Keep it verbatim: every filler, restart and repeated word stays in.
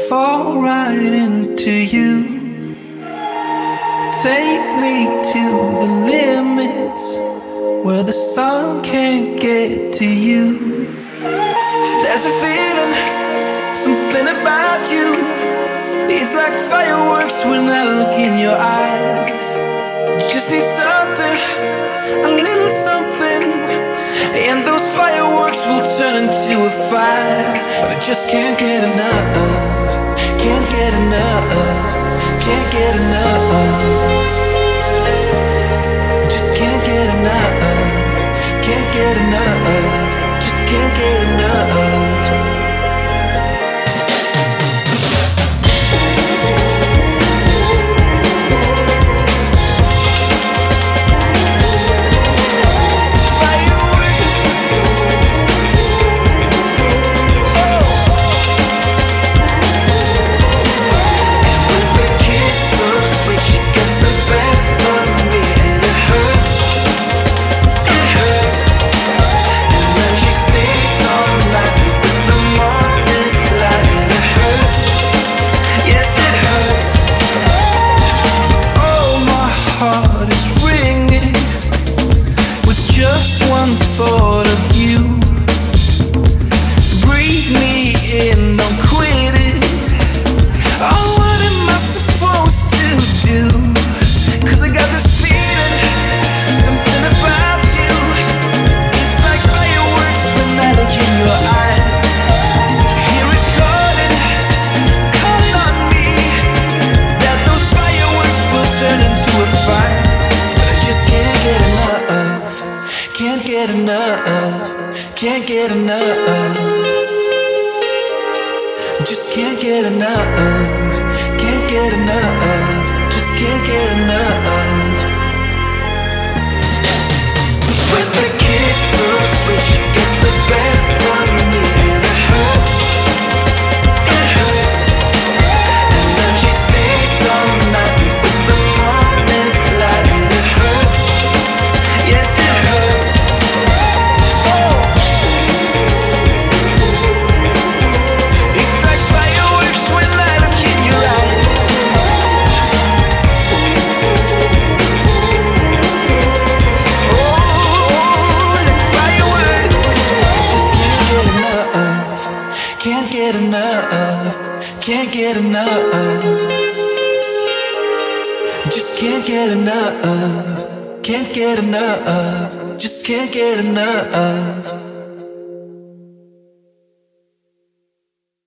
fall right into you. Take me to the limits where the sun can't get to you. There's a feeling, something about you. It's like fireworks when I look in your eyes. Just need something, a little something, and those fireworks will turn into a fire. But I just can't get enough, can't get enough, can't get enough. Just can't get enough, can't get enough, just can't get enough. Thought of you, breathe me in, don't quit it. Oh, what am I supposed to do? Cause I got this feeling, something about you. It's like fireworks when I look in your eyes. Hear it calling, calling on me, that those fireworks will turn into a fire. But I just can't get enough, can't get enough, can't get enough. Just can't get enough, can't get enough, just can't get enough. When the kiss so sweet, she gets the best of me, and it hurts, it hurts. And then she stays all night with the morning light, and it hurts, yes it hurts. Can't get enough, can't get enough. Just can't get enough, can't get enough, just can't get enough.